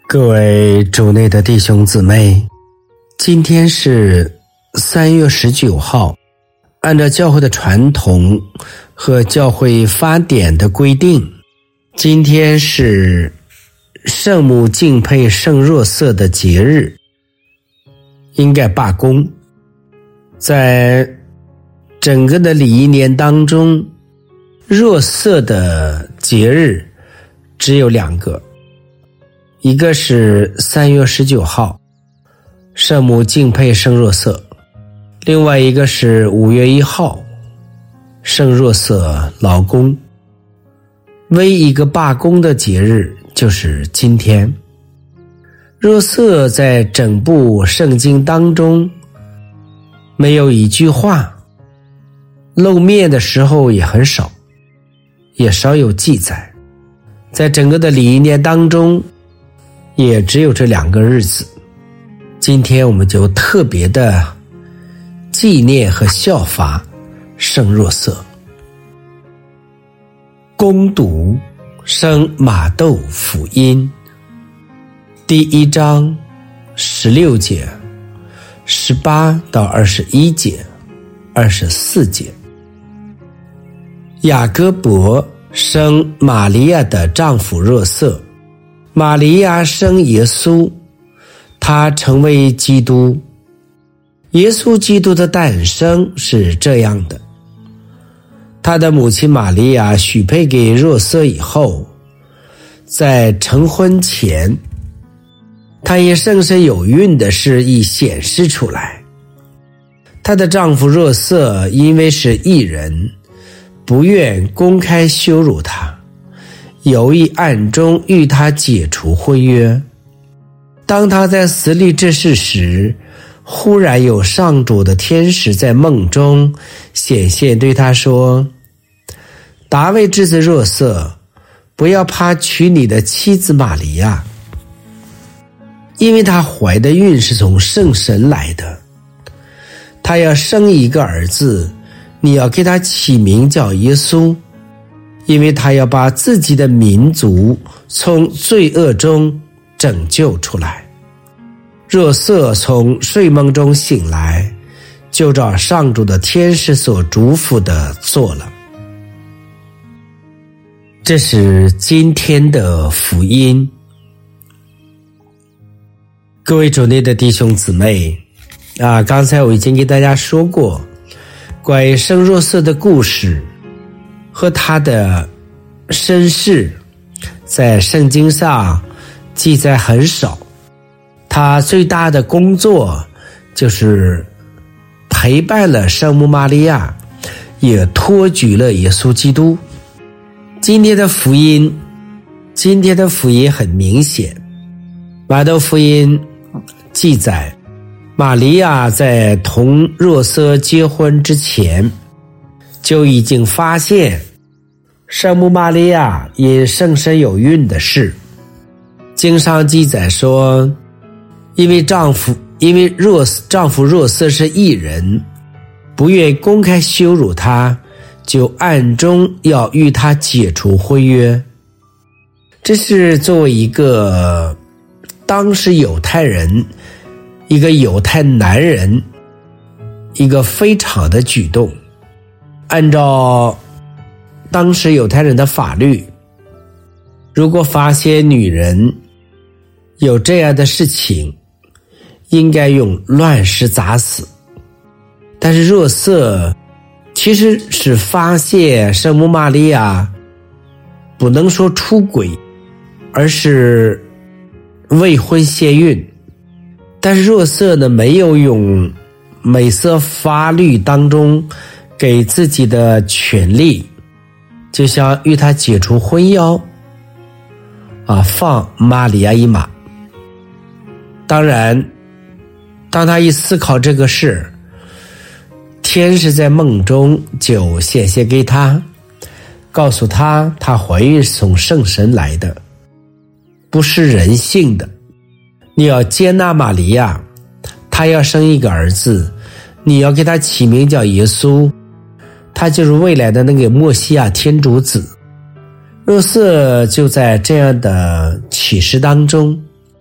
各位主内的弟兄姊妹，今天是3月19号，按照教会的传统和教会法典的规定，今天是圣母敬佩圣若瑟的节日，应该罢工。在整个的礼仪年当中，若瑟的节日只有2个，一个是3月19号，圣母敬佩圣若瑟，另外一个是5月1号，圣若瑟劳工。唯一一个罢工的节日就是今天。若瑟在整部圣经当中没有一句话，露面的时候也很少，也少有记载。在整个的礼仪年当中也只有这2个日子，今天我们就特别的纪念和效法圣若瑟。恭读圣马窦福音第1章16节18到21节24节。雅各伯生玛利亚的丈夫若瑟，玛利亚生耶稣，他成为基督。耶稣基督的诞生是这样的：他的母亲玛利亚许配给若瑟以后，在成婚前，她因生身有孕的事已显示出来。她的丈夫若瑟因为是义人，不愿公开羞辱她，有意暗中与他解除婚约。当他在死里之事时，忽然有上主的天使在梦中显现，对他说：大卫之子若瑟，不要怕娶你的妻子玛利亚，因为她怀的孕是从圣神来的。她要生一个儿子，你要给他起名叫耶稣，因为他要把自己的民族从罪恶中拯救出来。若瑟从睡梦中醒来，就照上主的天使所嘱咐的做了。这是今天的福音。各位主内的弟兄姊妹刚才我已经给大家说过关于圣若瑟的故事和他的身世，在圣经上记载很少。他最大的工作就是陪伴了圣母玛利亚，也托举了耶稣基督。今天的福音很明显，马窦福音记载，玛利亚在同若瑟结婚之前就已经发现圣母玛利亚因生身有孕的事。经上记载说，因为丈夫若瑟是义人，不愿公开羞辱他，就暗中要与他解除婚约。这是作为一个当时犹太人，一个犹太男人，一个非常的举动。按照当时犹太人的法律，如果发现女人有这样的事情，应该用乱石砸死。但是若瑟其实是发现圣母玛利亚不能说出轨，而是未婚先孕。但是若瑟呢，没有用美色法律当中给自己的权利，就想与他解除婚邀放玛利亚一马。当然当他一思考这个事，天使在梦中就显现给他，告诉他她怀孕是从圣神来的，不是人性的。你要接纳玛利亚，她要生一个儿子，你要给他起名叫耶稣，他就是未来的那个默西亚天主子。若瑟就在这样的启示当中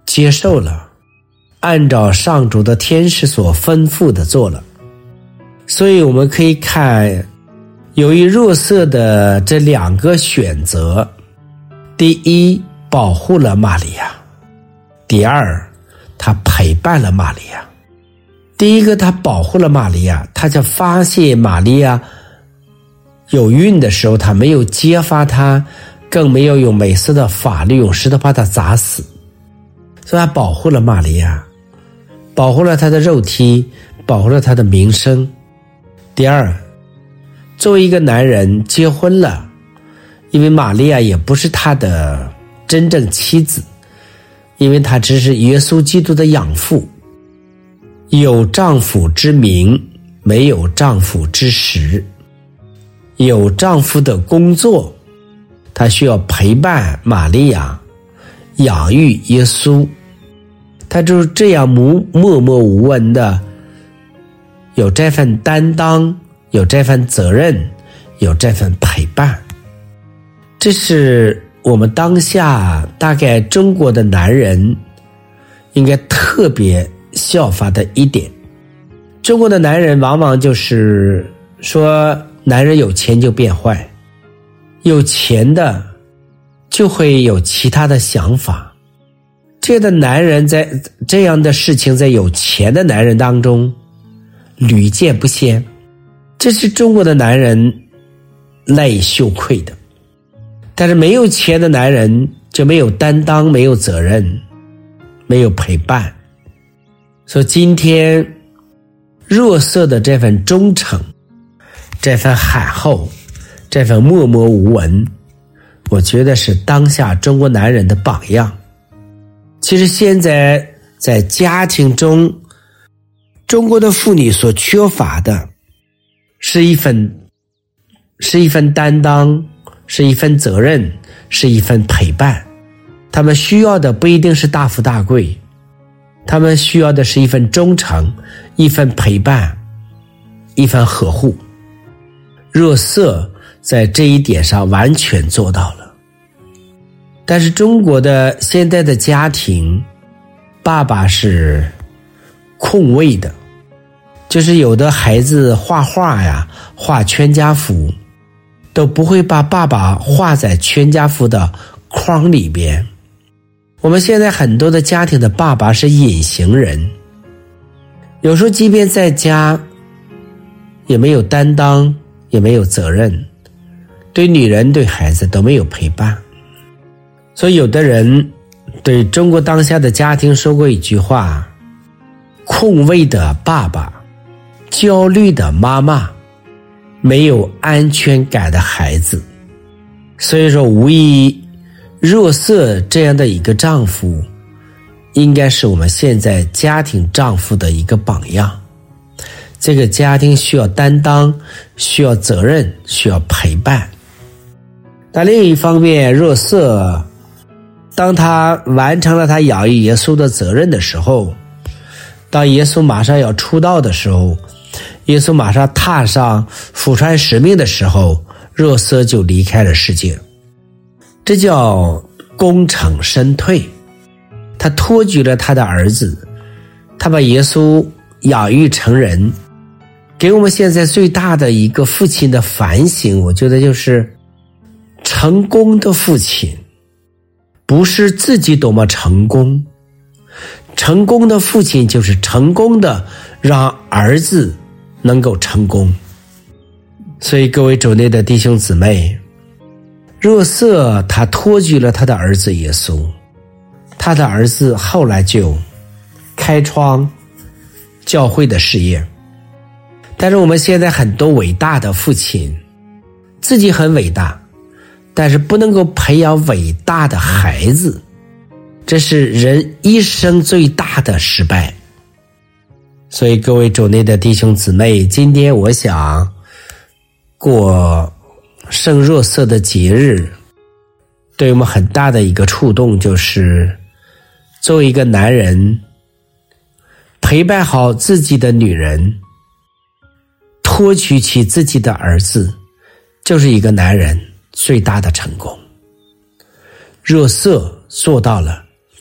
接受了，按照上主的天使所吩咐的做了。所以我们可以看，由于若瑟的这2个选择，第一，保护了玛利亚；第二，他陪伴了玛利亚。第一个，他保护了玛利亚，他就发现玛利亚有孕的时候，他没有揭发她，更没有用美色的法律用石头把她砸死，所以他保护了玛利亚，保护了她的肉体，保护了她的名声。第二，作为一个男人结婚了，因为玛利亚也不是他的真正妻子，因为她只是耶稣基督的养父，有丈夫之名，没有丈夫之实。有丈夫的工作，她需要陪伴玛利亚，养育耶稣。她就是这样默默无闻的，有这份担当，有这份责任，有这份陪伴。这是我们当下大概中国的男人应该特别效法的一点。中国的男人往往就是说，男人有钱就变坏，有钱的就会有其他的想法。这样的男人在这样的事情，在有钱的男人当中屡见不鲜，这是中国的男人赖以羞愧的。但是没有钱的男人就没有担当，没有责任，没有陪伴。所以今天若瑟的这份忠诚，这份海厚，这份默默无闻，我觉得是当下中国男人的榜样。其实现在在家庭中，中国的妇女所缺乏的是一份担当，是一份责任，是一份陪伴。他们需要的不一定是大富大贵，他们需要的是一份忠诚，一份陪伴，一份呵护。若瑟在这一点上完全做到了。但是中国的现在的家庭，爸爸是空位的，就是有的孩子画画呀，画全家福，都不会把爸爸画在全家福的框里边。我们现在很多的家庭的爸爸是隐形人，有时候即便在家也没有担当，也没有责任，对女人对孩子都没有陪伴。所以有的人对中国当下的家庭说过一句话：空位的爸爸，焦虑的妈妈，没有安全感的孩子。所以说无疑若瑟这样的一个丈夫应该是我们现在家庭丈夫的一个榜样。这个家庭需要担当，需要责任，需要陪伴。但另一方面，若瑟当他完成了他养育耶稣的责任的时候，当耶稣马上要出道的时候，耶稣马上踏上福传使命的时候，若瑟就离开了世界。这叫功成身退。他托举了他的儿子，他把耶稣养育成人。给我们现在最大的一个父亲的反省，我觉得就是成功的父亲不是自己多么成功，成功的父亲就是成功的让儿子能够成功。所以各位主内的弟兄姊妹，若瑟他托举了他的儿子耶稣，他的儿子后来就开创教会的事业。但是我们现在很多伟大的父亲自己很伟大，但是不能够培养伟大的孩子，这是人一生最大的失败。所以各位主内的弟兄姊妹，今天我想过圣若瑟的节日，对我们很大的一个触动，就是作为一个男人陪伴好自己的女人，托举起自己的儿子，就是一个男人最大的成功。若瑟做到了，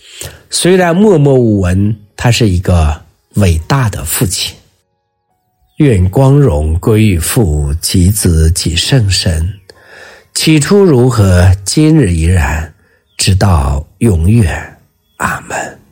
虽然默默无闻，他是一个伟大的父亲。愿光荣归于父及子及圣神，起初如何，今日依然，直到永远。阿们。